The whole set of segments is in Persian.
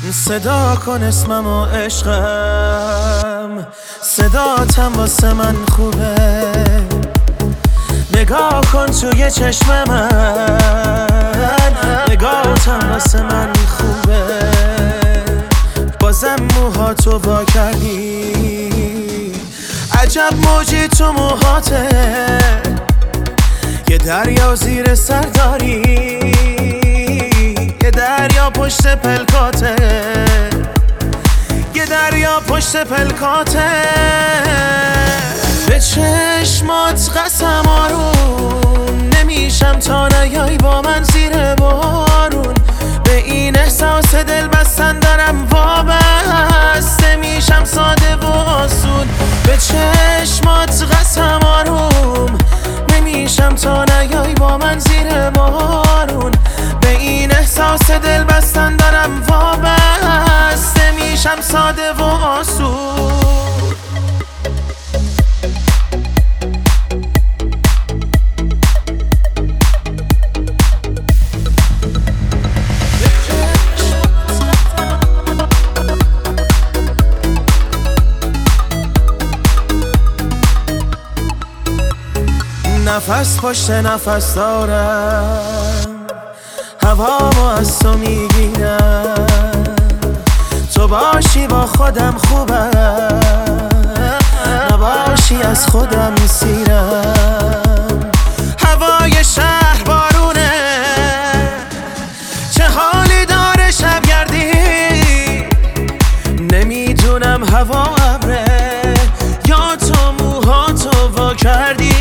صدا کن اسمم و عشقم، صداتم واسه من خوبه. نگاه کن توی چشم من، نگاهتم واسه من خوبه. بازم موهاتو وا کردی، عجب موجی تو موهاته. یه دریا زیر سر داری، یه دریا پشت پلکاته، یه دریا پشت پلکاته. به چشمات قسم آروم نمیشم تا نیای با من زیر بارون. به این احساس دل بستن دارم وابسته میشم ساده و آسون. به چشمات قسم آروم نمیشم تا نیای با من زیر بارون. به این احساس دل بستن دارم وابسته میشم ساده و آسون. نفس پشت نفس دارم، هوامو از تو میگیرم. تو باشی با خودم خوبم، نباشی از خودم میسیرم. هوای شهر بارونه، چه حالی داره شبگردی. نمیدونم هوا ابره یا تو موهاتو وا کردی.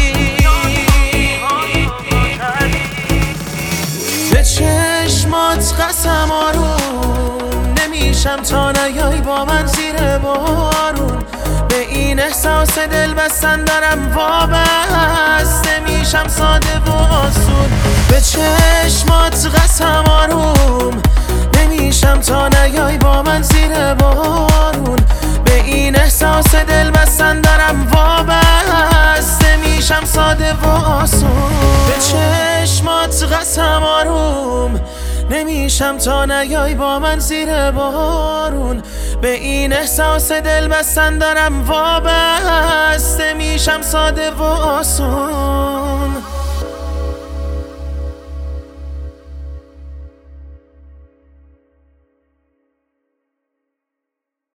به چشمات قسم آروم نمیشم تا نیای با من زیر بارون. به این احساس دل بستن دارم وابسته میشم ساده و آسون. به چشمات قسم آروم نمیشم تا نیای با من زیر بارون. به این احساس دل بستن دارم وابسته میشم ساده و آسون. به چشمات قسم آروم نمیشم تا نیای با من زیر بارون. به این احساس دل بستن دارم وابسته میشم ساده و آسون.